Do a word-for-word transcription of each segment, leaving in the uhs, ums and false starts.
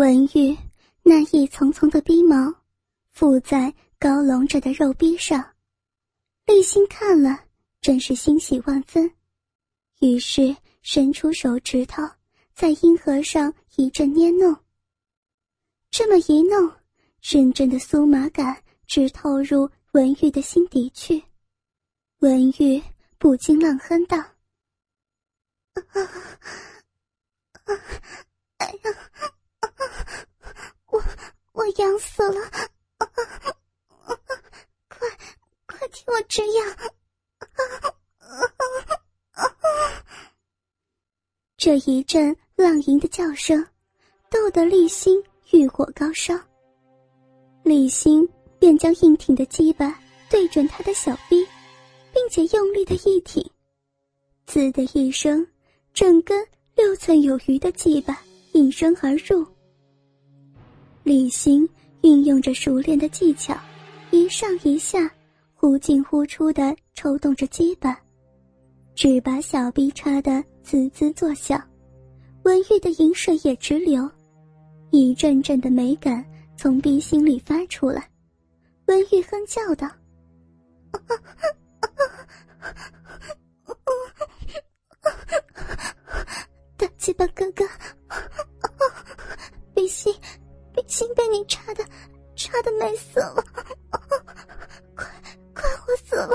文玉那一丛丛的逼毛附在高隆着的肉逼上，立新看了真是欣喜万分，于是伸出手指头在阴核上一阵捏弄。这么一弄，阵阵的酥麻感直透入文玉的心底去。文玉不禁浪哼道：啊啊哎呀，啊我我痒死了，啊啊快快替我止痒，啊啊啊这一阵浪吟的叫声逗得立新欲火高烧，立新便将硬挺的鸡巴对准他的小臂，并且用力的一挺，滋的一声，整根六寸有余的鸡巴应声而入。立新运用着熟练的技巧，一上一下，忽进忽出地抽动着鸡巴，只把小臂插得滋滋作响。文玉的饮水也直流，一阵阵的美感从鼻心里发出来。文玉哼叫道：啊啊啊大鸡巴哥哥，鼻心鼻心被你插的插的美死了，快快活死了，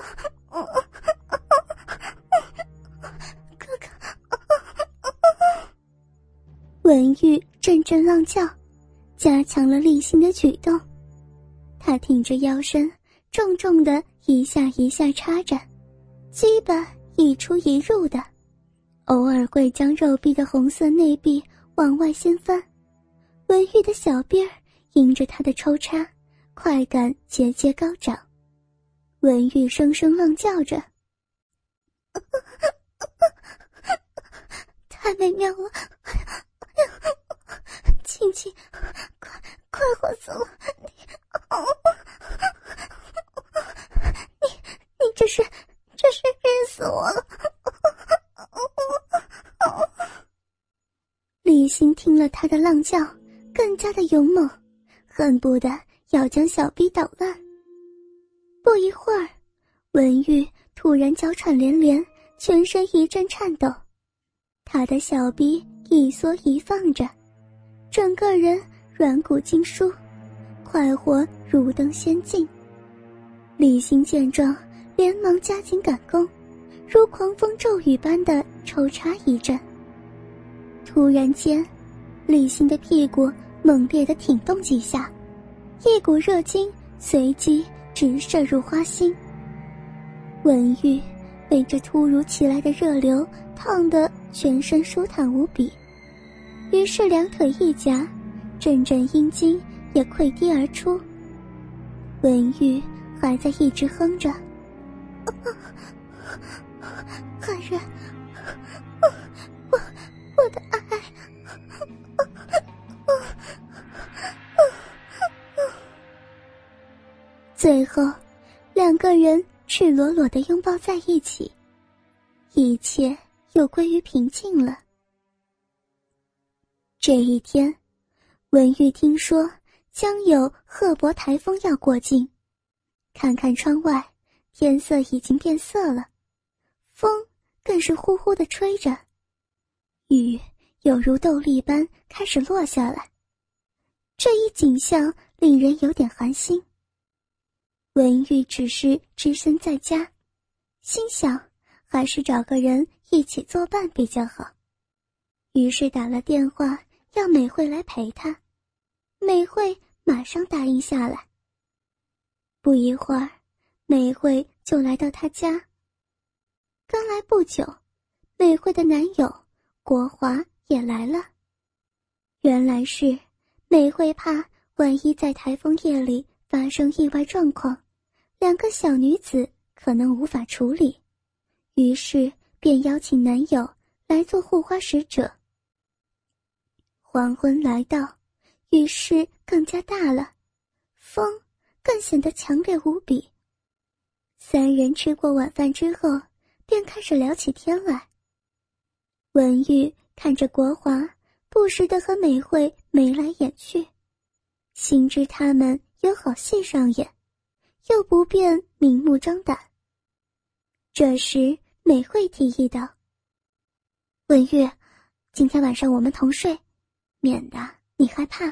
哥哥。文玉阵阵浪叫，加强了立新的举动。他挺着腰身，重重的一下一下插着，鸡巴一出一入的，偶尔会将肉壁的红色内壁往外掀翻。文玉的小臂儿迎着他的抽插，快感节节高涨。文玉声声浪叫着：太美妙了，亲亲，快快活死了你，哦，你你这是这是日死我了。立新听了他的浪叫，更加的勇猛，恨不得要将小逼捣烂。不一会儿，文玉突然娇喘连连，全身一阵颤抖，他的小逼一缩一放着，整个人软骨筋疏，快活如登仙境。立新见状，连忙加紧赶工，如狂风骤雨般的抽插一阵。突然间，立新的屁股猛烈地挺动几下，一股热精随即直射入花心。文玉被这突如其来的热流烫得全身舒坦无比，于是两腿一夹，阵阵阴茎也溃堤而出。文玉还在一直哼着：汉人，我我的爱。最后，两个人赤裸裸地拥抱在一起，一切又归于平静了。这一天，文玉听说将有赫伯台风要过境，看看窗外，天色已经变色了，风更是呼呼地吹着，雨有如豆粒般开始落下来。这一景象令人有点寒心。文玉只是只身在家，心想还是找个人一起作伴比较好，于是打了电话要美惠来陪他。美惠马上答应下来。不一会儿，美惠就来到他家。刚来不久，美惠的男友国华也来了。原来是美惠怕万一在台风夜里发生意外状况，两个小女子可能无法处理，于是便邀请男友来做护花使者。黄昏来到，雨势更加大了，风更显得强烈无比。三人吃过晚饭之后，便开始聊起天来。文玉看着国华，不不时地和美惠眉来眼去，心知他们有好戏上演，又不便明目张胆。这时美惠提议道：文玉，今天晚上我们同睡，免得你害怕。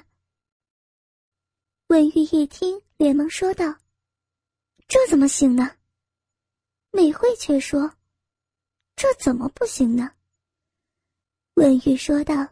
文玉一听，连忙说道：这怎么行呢？美惠却说：这怎么不行呢？文玉说道：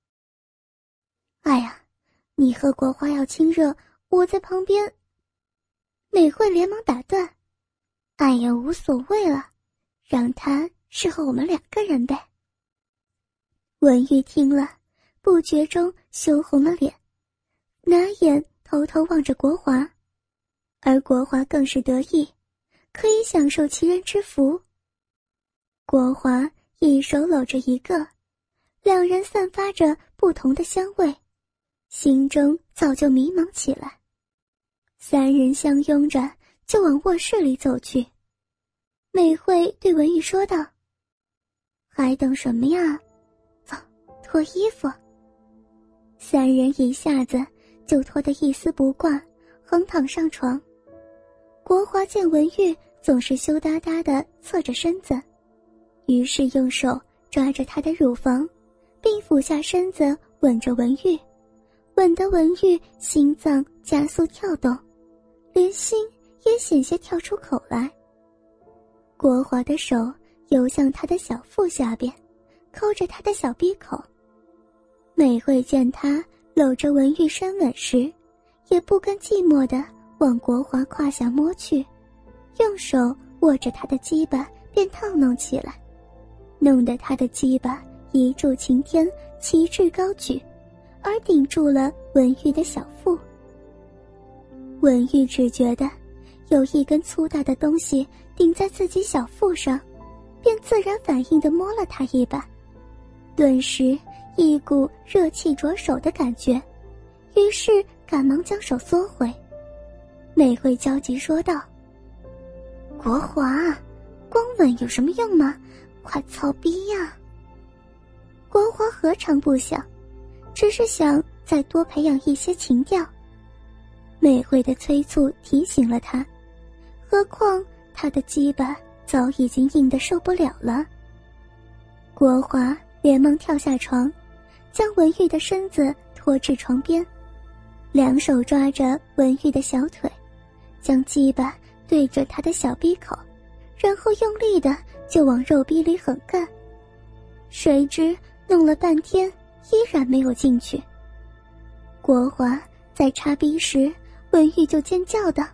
哎呀，你和国华要亲热，我在旁边。美惠连忙打断：哎呀，无所谓了，让他是和我们两个人呗。文玉听了，不觉中羞红了脸，拿眼偷偷望着国华，而国华更是得意，可以享受其人之福。国华一手搂着一个，两人散发着不同的香味，心中早就迷茫起来。三人相拥着就往卧室里走去。美惠对文玉说道：还等什么呀？走，脱衣服。三人一下子就脱得一丝不挂，横躺上床。国华见文玉总是羞答答地侧着身子，于是用手抓着她的乳房，并俯下身子吻着文玉，吻得文玉心脏加速跳动，连心也险些跳出口来。国华的手游向他的小腹下边，抠着他的小闭口。美惠见他搂着文玉深吻时，也不甘寂寞地往国华胯下摸去，用手握着他的鸡巴便套弄起来，弄得他的鸡巴一柱擎天，旗帜高举，而顶住了文玉的小腹。文玉只觉得有一根粗大的东西顶在自己小腹上，便自然反应地摸了他一把，顿时一股热气着手的感觉，于是赶忙将手缩回。美惠焦急说道：国华，光吻有什么用吗？快操逼呀！国华何尝不想，只是想再多培养一些情调。美惠的催促提醒了他，何况他的鸡巴早已经硬得受不了了。国华连忙跳下床，将文玉的身子拖至床边，两手抓着文玉的小腿，将鸡巴对着他的小逼口，然后用力的就往肉逼里狠干。谁知弄了半天依然没有进去。国华在插逼时，文玉就尖叫道：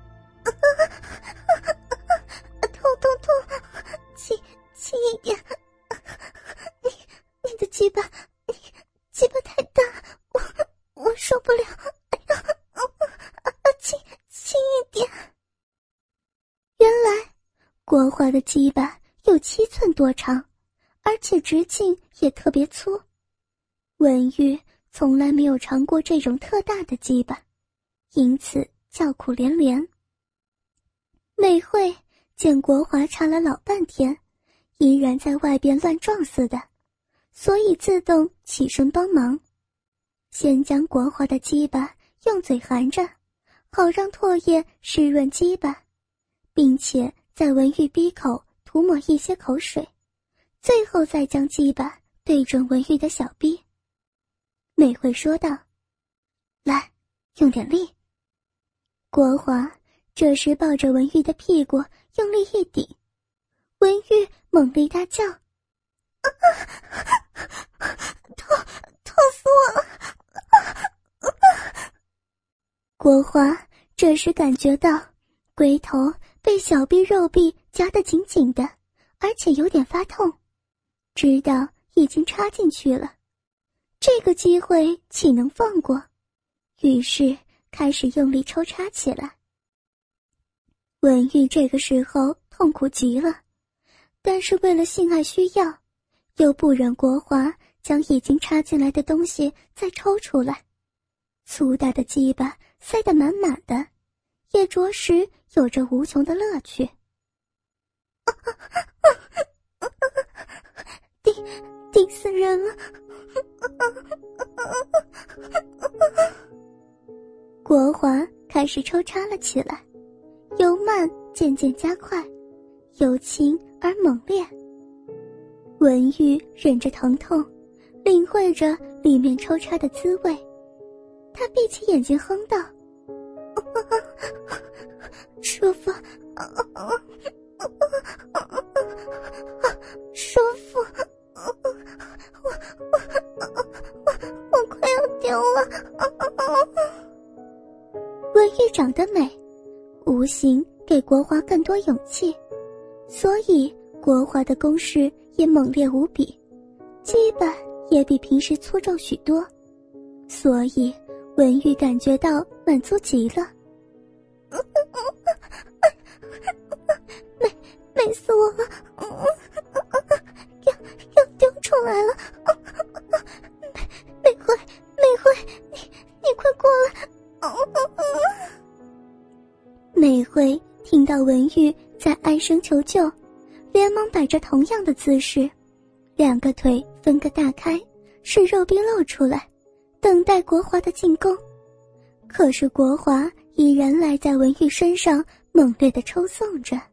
痛痛痛，轻轻一点，你你的鸡巴，你鸡巴太大，我我受不了，哎呀，轻轻一点。原来国华的鸡巴有七寸多长，而且直径也特别粗。文玉从来没有尝过这种特大的鸡巴，因此叫苦连连。美惠见国华插了老半天，依然在外边乱撞似的，所以自动起身帮忙，先将国华的鸡巴用嘴含着，好让唾液湿润鸡巴，并且在文玉逼口涂抹一些口水，最后再将鸡巴对准文玉的小逼。美惠说道：来，用点力。国华这时抱着文玉的屁股用力一顶，文玉猛力大叫：啊啊、痛痛死我了、啊啊、国华这时感觉到龟头被小臂肉臂夹得紧紧的，而且有点发痛，知道已经插进去了，这个机会岂能放过，于是开始用力抽插起来。文玉这个时候痛苦极了，但是为了性爱需要，又不忍国华将已经插进来的东西再抽出来，粗大的鸡巴塞得满满的，也着实有着无穷的乐趣。顶顶顶死人了！国华开始抽插了起来，由慢渐渐加快，由轻而猛烈。文玉忍着疼痛，领会着里面抽插的滋味，他闭起眼睛哼道：舒服，舒服，我我我我快要丢了。文玉长得美，无形给国华更多勇气，所以国华的攻势也猛烈无比，基本也比平时粗壮许多，所以文玉感觉到满足极了。美美死我了，要要丢出来了。美美惠美惠，你你快过来。美惠听到文玉在哀声求救，连忙摆着同样的姿势，两个腿分个大开，使肉壁露出来，等待国华的进攻。可是国华依然赖在文玉身上，猛烈地抽送着。